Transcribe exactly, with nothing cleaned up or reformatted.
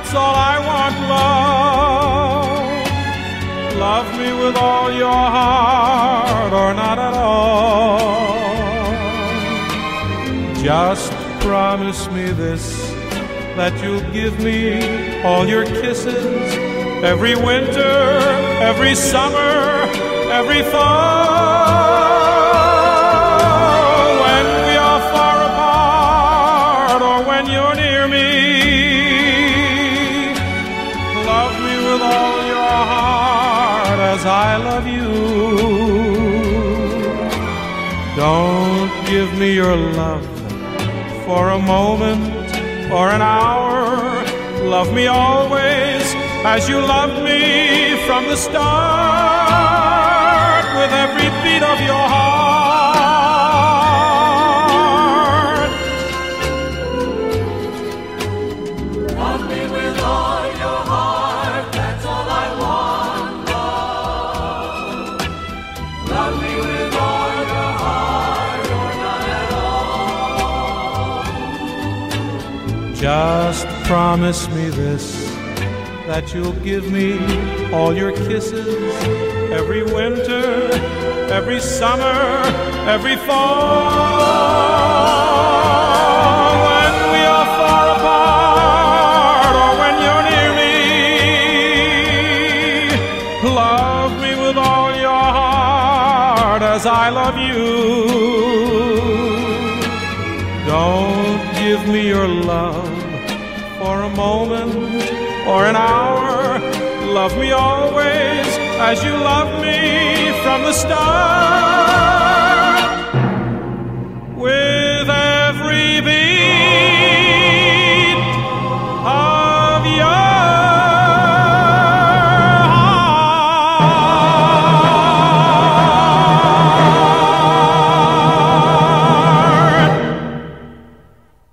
that's all I want, love. Love me with all your heart or not at all. Just promise me this, that you'll give me all your kisses every winter, every summer, every fall. When we are far apart or when you're near me, love me with all your heart as I love you. Don't give me your love for a moment or an hour. Love me always as you loved me from the start, with every beat of your heart. Love me with all your heart, that's all I want, love. Love me with all your heart or not at all. Just promise me this, that you'll give me all your kisses every winter, every summer, every fall. When we are far apart or when you're near me, love me with all your heart as I love you. Don't give me your love for a moment or an hour. Love me always as you loved me from the start.